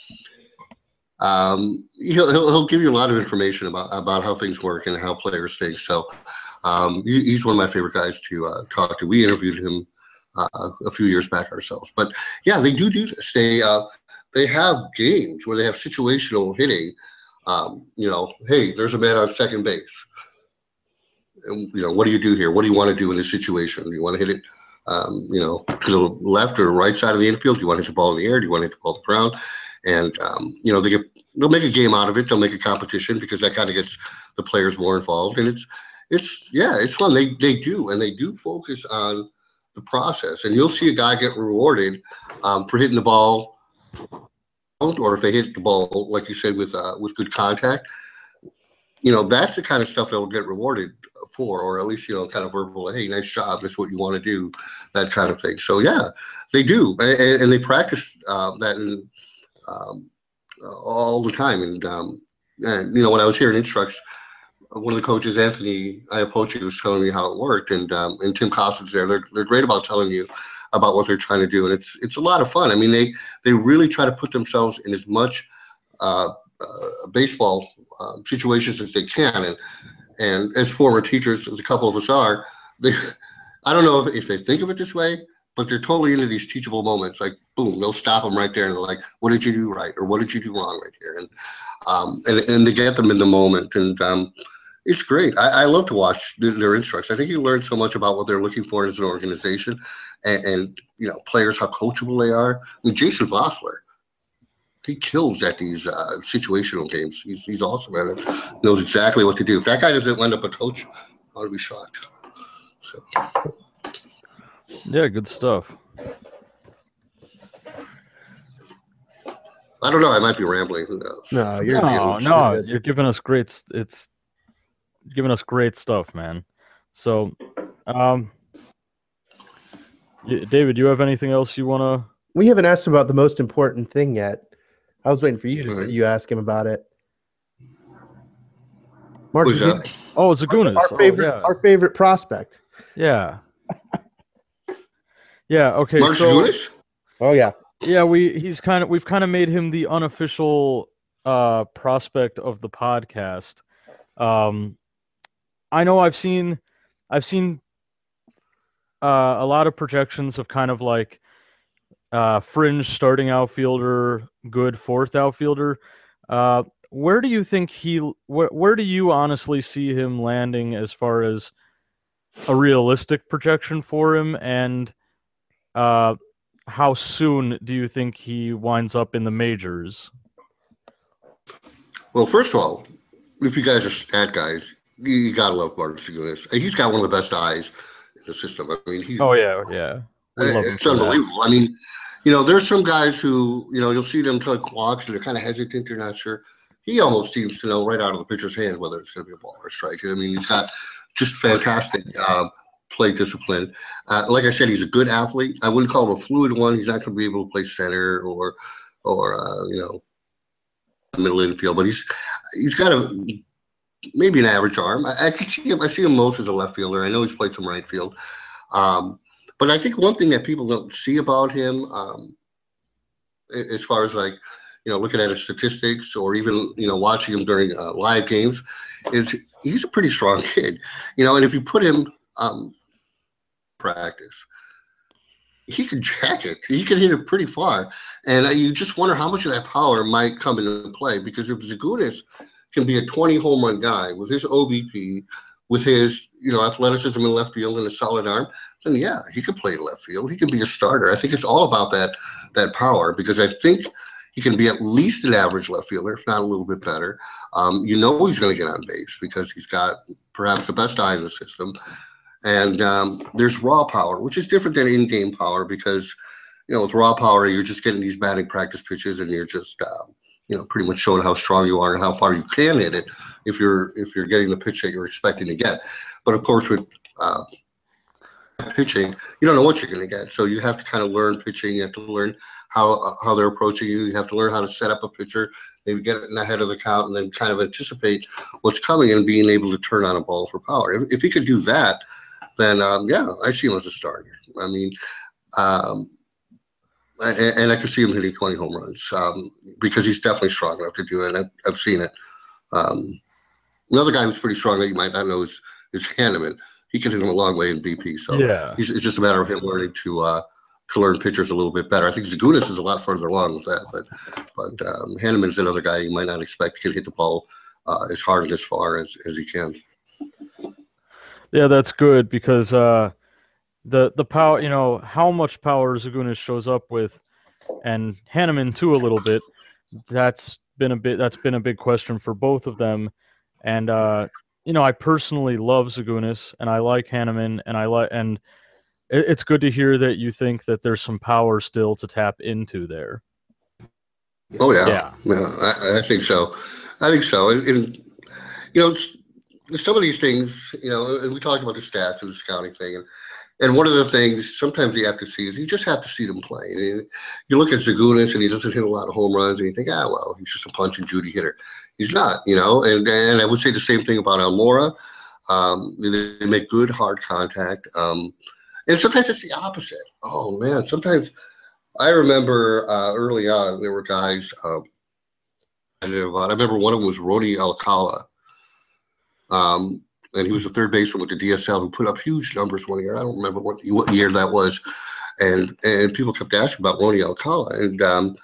he'll give you a lot of information about how things work and how players think. So he's one of my favorite guys to talk to. We interviewed him a few years back ourselves. But yeah, they do this. They have games where they have situational hitting. Hey, there's a man on second base. And, what do you do here? What do you want to do in this situation? Do you want to hit it, to the left or right side of the infield? Do you want to hit the ball in the air? Do you want to hit the ball to the ground? And, they'll make a game out of it. They'll make a competition because that kind of gets the players more involved. And it's fun. They do focus on the process. And you'll see a guy get rewarded for hitting the ball, or if they hit the ball, like you said, with good contact. That's the kind of stuff that will get rewarded for, or at least, kind of verbal, hey, nice job, that's what you want to do, that kind of thing. So, yeah, they do. And they practice that all the time. And when I was here in Instructs, one of the coaches, Anthony Iapoce, was telling me how it worked, and Tim Costin's there. They're great about telling you about what they're trying to do, and it's a lot of fun. I mean, they really try to put themselves in as much baseball situations as they can, and as former teachers, as a couple of us are, I don't know if they think of it this way, but they're totally into these teachable moments. Like, boom, they'll stop them right there, and they're like, "What did you do right?" or "What did you do wrong right here?" And they get them in the moment, and it's great. I love to watch their instructs. I think you learn so much about what they're looking for as an organization, and players, how coachable they are. I mean, Jason Vossler, he kills at these situational games. He's awesome at it. Knows exactly what to do. If that guy doesn't end up a coach, I would be shocked. So. Yeah, good stuff. I don't know. I might be rambling. Who knows? No, you're no. You're giving us great. It's giving us great stuff, man. So, David, do you have anything else you want to? We haven't asked him about the most important thing yet. I was waiting for you ask him about it. Mark Who's that? Oh, Zagunis. Our favorite prospect. Yeah. Yeah. Okay. Mark Zagunis? Oh yeah. Yeah. We've kind of made him the unofficial prospect of the podcast. I know I've seen a lot of projections of kind of like fringe starting outfielder, good fourth outfielder. Where do you think where do you honestly see him landing as far as a realistic projection for him, and how soon do you think he winds up in the majors? Well, first of all, if you guys are stat guys, you gotta love Mark Zagunis. He's got one of the best eyes in the system. I mean, he's yeah. It's unbelievable. I mean, there's some guys who, you'll see them take walks and they're kind of hesitant. They're not sure. He almost seems to know right out of the pitcher's hand whether it's going to be a ball or a strike. I mean, he's got just fantastic play discipline. Like I said, he's a good athlete. I wouldn't call him a fluid one. He's not going to be able to play center or middle infield, but he's got maybe an average arm. I can see him. I see him most as a left fielder. I know he's played some right field. But I think one thing that people don't see about him, as far as like, looking at his statistics or even, watching him during live games, is he's a pretty strong kid, and if you put him practice, he can jack it. He can hit it pretty far. And you just wonder how much of that power might come into play, because if Zagunis can be a 20 home run guy with his OBP, with his, athleticism in left field and a solid arm, then yeah, he could play left field. He could be a starter. I think it's all about that power, because I think he can be at least an average left fielder, if not a little bit better. He's going to get on base because he's got perhaps the best eye in the system. And there's raw power, which is different than in-game power, because, with raw power, you're just getting these batting practice pitches and you're just, pretty much showing how strong you are and how far you can hit it if you're getting the pitch that you're expecting to get. But of course, with pitching, you don't know what you're going to get. So you have to kind of learn pitching. You have to learn how they're approaching you. You have to learn how to set up a pitcher, maybe get it in the head of the count, and then kind of anticipate what's coming and being able to turn on a ball for power. If he could do that, then yeah, I see him as a starter. I mean, and I could see him hitting 20 home runs because he's definitely strong enough to do it. I've seen it. Another guy who's pretty strong that you might not know is Hanneman. He can hit him a long way in BP. So yeah, it's just a matter of him learning to learn pitchers a little bit better. I think Zagunis is a lot further along with that, but Hanneman's another guy you might not expect can hit the ball as hard and as far as he can. Yeah, that's good, because the power, how much power Zagunis shows up with, and Hanneman too a little bit. That's been a big question for both of them, and I personally love Zagunis and I like Hanneman, and it's good to hear that you think that there's some power still to tap into there. Oh yeah. I think so. And some of these things, and we talked about the stats and the scouting thing, and one of the things sometimes you have to see is you just have to see them play. And you look at Zagunis and he doesn't hit a lot of home runs, and you think, well, he's just a punch and Judy hitter. He's not, and I would say the same thing about Almora. They make good hard contact. And sometimes it's the opposite. Oh man, sometimes I remember early on there were guys. I remember one of them was Rodi Alcala. And he was a third baseman with the DSL who put up huge numbers one year. I don't remember what year that was. and people kept asking about Ronnie Alcala, and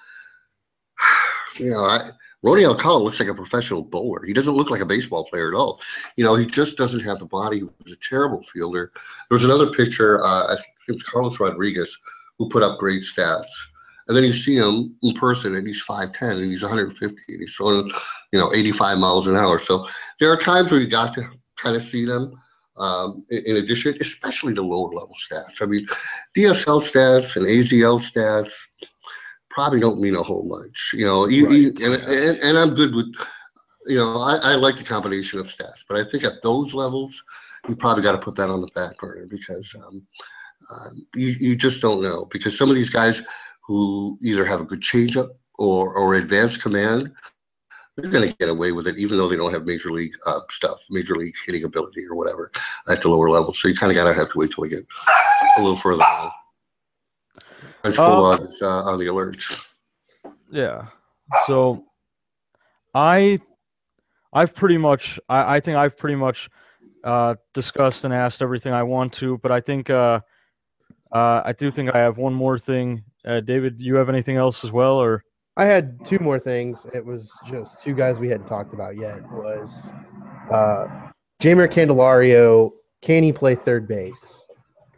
Ronnie Alcala looks like a professional bowler. He doesn't look like a baseball player at all. He just doesn't have the body. He was a terrible fielder. There was another pitcher, I think it was Carlos Rodriguez, who put up great stats. And then you see him in person, and he's 5'10", and he's 150, and he's throwing, 85 miles an hour. So there are times where you got to kind of see them. In addition, especially the lower level stats. I mean, DSL stats and AZL stats probably don't mean a whole much. And I'm good with, I like the combination of stats, but I think at those levels, you probably got to put that on the back burner because you just don't know. Because some of these guys who either have a good changeup or advanced command, they're going to get away with it, even though they don't have major league stuff, major league hitting ability or whatever at the lower level. So you kind of got to have to wait till we get a little further on. French Bulldog is on the alerts. Yeah. So I've pretty much, I think I've pretty much discussed and asked everything I want to, but I think I do think I have one more thing. David, you have anything else as well, or? I had two more things. It was just two guys we hadn't talked about yet. Was Jeimer Candelario, can he play third base?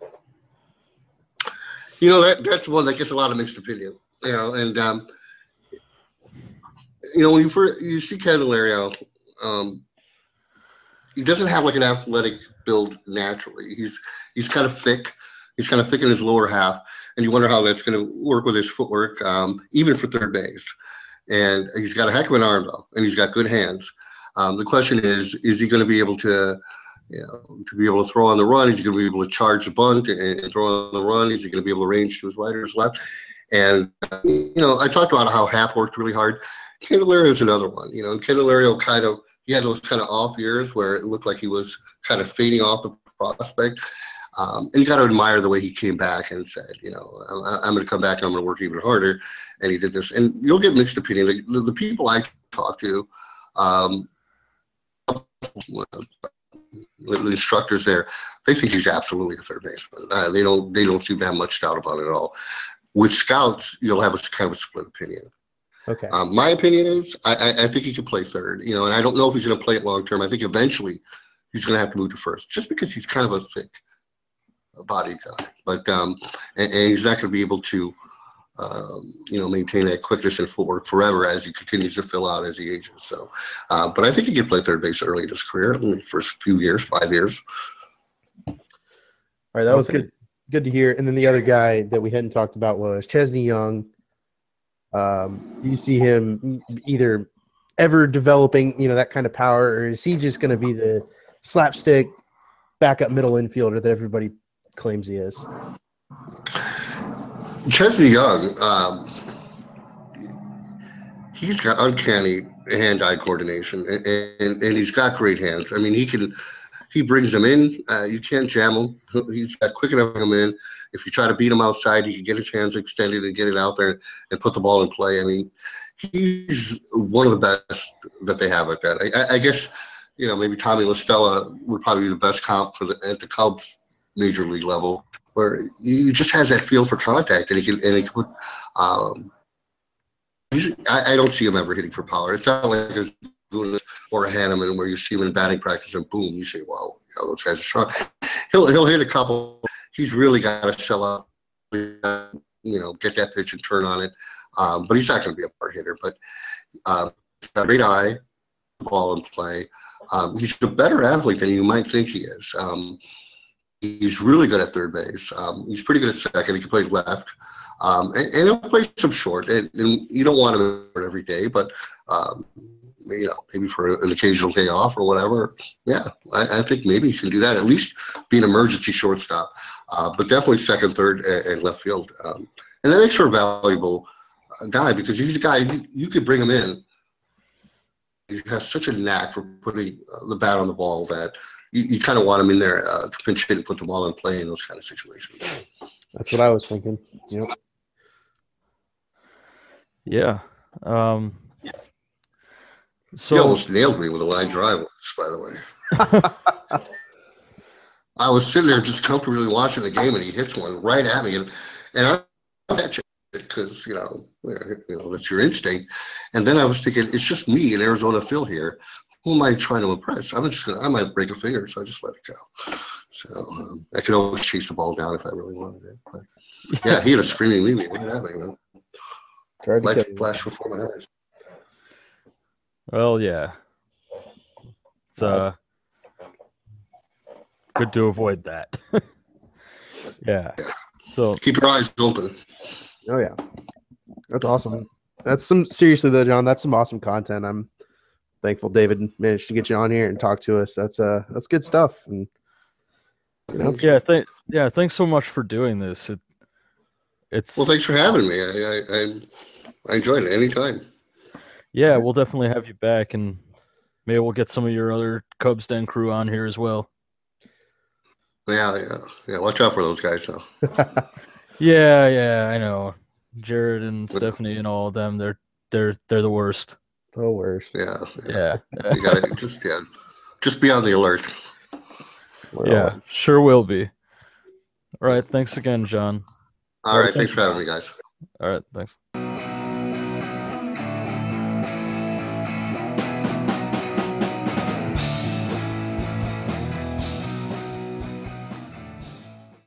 That's one that gets a lot of mixed opinion. And when you see Candelario, he doesn't have like an athletic build naturally. He's kind of thick. He's kind of thick in his lower half, and you wonder how that's going to work with his footwork, even for third base. And he's got a heck of an arm, though, and he's got good hands. The question is he going to be able to throw on the run? Is he going to be able to charge the bunt and throw on the run? Is he going to be able to range to his right or his left? And, I talked about how Happ worked really hard. Candelario is another one. Candelario he had those kind of off years where it looked like he was kind of fading off the prospect. And you got to admire the way he came back and said, I'm going to come back and I'm going to work even harder. And he did this. And you'll get mixed opinion. The people I talk to, the instructors there, they think he's absolutely a third baseman. They don't seem to have much doubt about it at all. With scouts, you'll have a kind of a split opinion. Okay. My opinion is I think he could play third, and I don't know if he's going to play it long term. I think eventually he's going to have to move to first, just because he's kind of a thick body guy. But and he's not going to be able to maintain that quickness and footwork forever as he continues to fill out as he ages. So, but I think he can play third base early in his career, in the first few years, 5 years. All right, that was good. Good to hear. And then the other guy that we hadn't talked about was Chesney Young. Do you see him either ever developing, that kind of power, or is he just going to be the slapstick backup middle infielder that everybody claims he is? Chesney Young, he's got uncanny hand-eye coordination, and he's got great hands. I mean, he brings them in. You can't jam him. He's got quick enough to come in. If you try to beat him outside, he can get his hands extended and get it out there and put the ball in play. I mean, he's one of the best that they have at that. I guess, maybe Tommy La Stella would probably be the best comp at the Cubs major league level, where he just has that feel for contact, and he can put. I don't see him ever hitting for power. It's not like there's doing this or a Hanneman where you see him in batting practice and boom, you say, wow, those guys are strong. He'll hit a couple. He's really got to sell up, get that pitch and turn on it. But he's not going to be a power hitter. But got a great eye, ball in play. He's a better athlete than you might think he is. He's really good at third base. He's pretty good at second. He can play left. And he'll play some short. And you don't want him every day, but maybe for an occasional day off or whatever. Yeah, I think maybe he can do that. At least be an emergency shortstop, but definitely second, third, and left field. And that makes for a valuable guy, because he's a guy you could bring him in. He has such a knack for putting the bat on the ball that you kind of want him in there to pinch hit and put the ball in play in those kind of situations. That's what I was thinking. Yep. Yeah. So he almost nailed me with a line drive once, by the way. I was sitting there just comfortably watching the game, and he hits one right at me, and And I because that's your instinct. And then I was thinking, it's just me and Arizona Phil here. Who am I trying to impress? I might break a finger, so I just let it go. So I could always chase the ball down if I really wanted it. But yeah, he had a screaming lead. What happened, man? Tried to Life kill you. flashed before my eyes. Well, yeah. It's That's- good to avoid that. Yeah. So Keep your eyes open. Oh yeah, that's awesome. That's seriously though, John. That's some awesome content. I'm thankful David managed to get you on here and talk to us. That's good stuff. And yeah, thanks so much for doing this. It's Well, thanks for having me. I enjoyed it anytime. Yeah, we'll definitely have you back, and maybe we'll get some of your other Cubs Den crew on here as well. Yeah. Watch out for those guys, though. Yeah, I know. Jared and Stephanie and all of them, they're the worst. the worst. Yeah. You gotta just be on the alert. Yeah, sure will be. All right, thanks again, John. All right, thanks for having me, guys. All right, thanks.